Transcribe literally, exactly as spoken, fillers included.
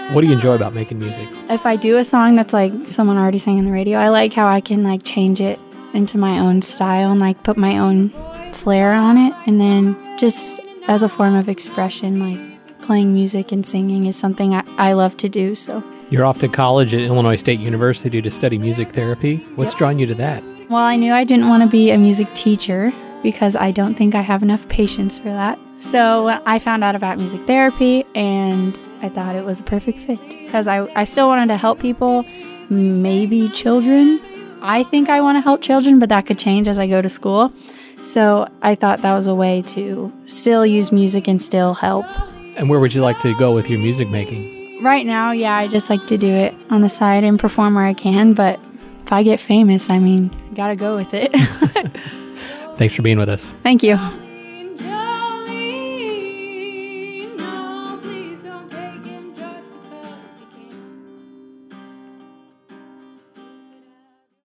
What do you enjoy about making music? If I do a song that's like someone already sang on the radio, I like how I can like change it into my own style and like put my own flair on it. And then just as a form of expression, like playing music and singing is something I, I love to do. So You're off to college at Illinois State University to study music therapy. What's Yep. drawing you to that? Well, I knew I didn't want to be a music teacher because I don't think I have enough patience for that. So I found out about music therapy and I thought it was a perfect fit because I, I still wanted to help people, maybe children. I think I want to help children, but that could change as I go to school. So I thought that was a way to still use music and still help. And where would you like to go with your music making? Right now, yeah, I just like to do it on the side and perform where I can, but if I get famous, I mean, gotta go with it. Thanks for being with us. Thank you.